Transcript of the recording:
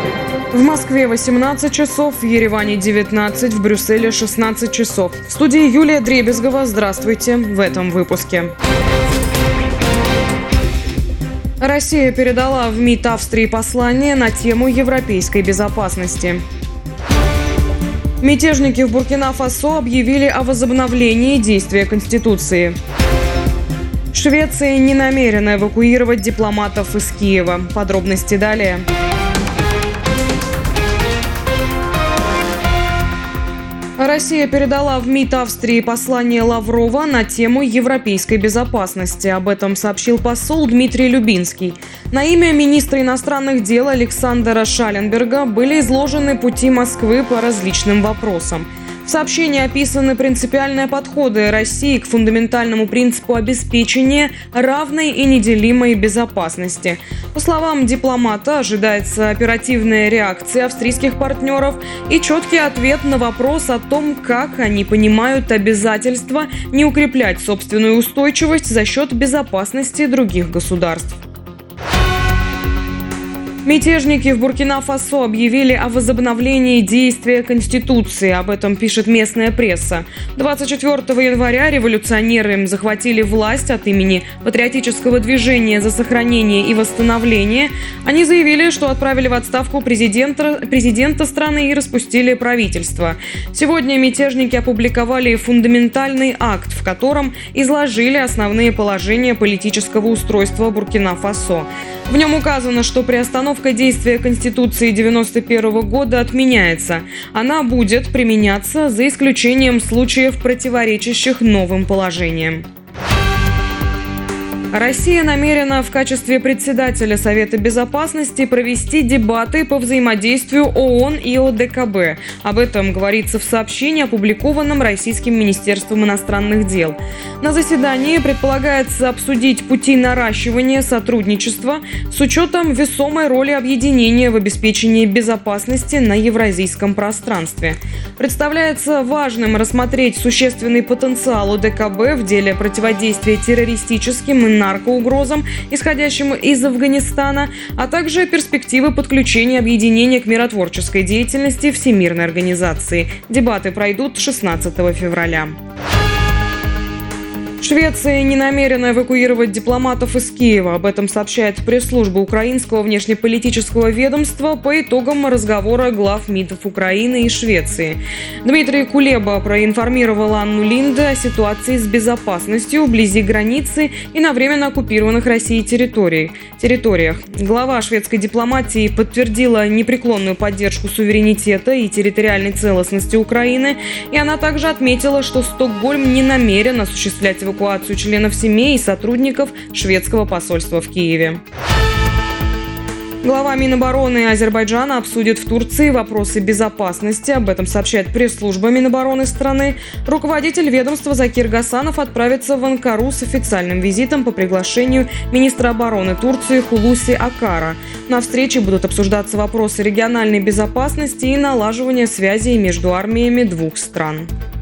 В Москве 18 часов, в Ереване 19, в Брюсселе 16 часов. В студии Юлия Дребезгова. Здравствуйте в этом выпуске. Россия передала в МИД Австрии послание на тему европейской безопасности. Мятежники в Буркина-Фасо объявили о возобновлении действия Конституции. Швеция не намерена эвакуировать дипломатов из Киева. Подробности далее. Россия передала в МИД Австрии послание Лаврова на тему европейской безопасности. Об этом сообщил посол Дмитрий Любинский. На имя министра иностранных дел Александра Шалленберга были изложены пути Москвы по различным вопросам. В сообщении описаны принципиальные подходы России к фундаментальному принципу обеспечения равной и неделимой безопасности. По словам дипломата, ожидается оперативная реакция австрийских партнеров и четкий ответ на вопрос о том, как они понимают обязательство не укреплять собственную устойчивость за счет безопасности других государств. Мятежники в Буркина-Фасо объявили о возобновлении действия Конституции. Об этом пишет местная пресса. 24 января революционеры захватили власть от имени патриотического движения за сохранение и восстановление. Они заявили, что отправили в отставку президента страны и распустили правительство. Сегодня мятежники опубликовали фундаментальный акт, в котором изложили основные положения политического устройства Буркина-Фасо. В нем указано, что приостановка действия Конституции 1991 года отменяется. Она будет применяться за исключением случаев, противоречащих новым положениям. Россия намерена в качестве председателя Совета Безопасности провести дебаты по взаимодействию ООН и ОДКБ. Об этом говорится в сообщении, опубликованном Российским Министерством иностранных дел. На заседании предполагается обсудить пути наращивания сотрудничества с учетом весомой роли объединения в обеспечении безопасности на евразийском пространстве. Представляется важным рассмотреть существенный потенциал ОДКБ в деле противодействия террористическим и наркоугрозам, исходящим из Афганистана, а также перспективы подключения объединения к миротворческой деятельности Всемирной организации. Дебаты пройдут 16 февраля. Швеция не намерена эвакуировать дипломатов из Киева. Об этом сообщает пресс-служба украинского внешнеполитического ведомства по итогам разговора глав МИДов Украины и Швеции. Дмитрий Кулеба проинформировал Анну Линде о ситуации с безопасностью вблизи границы и на временно оккупированных Россией территориях. Глава шведской дипломатии подтвердила непреклонную поддержку суверенитета и территориальной целостности Украины, и она также отметила, что Стокгольм не намерен осуществлять эвакуацию членов семей и сотрудников шведского посольства в Киеве. Глава Минобороны Азербайджана обсудит в Турции вопросы безопасности. Об этом сообщает пресс-служба Минобороны страны. Руководитель ведомства Закир Гасанов отправится в Анкару с официальным визитом по приглашению министра обороны Турции Хулуси Акара. На встрече будут обсуждаться вопросы региональной безопасности и налаживания связей между армиями двух стран.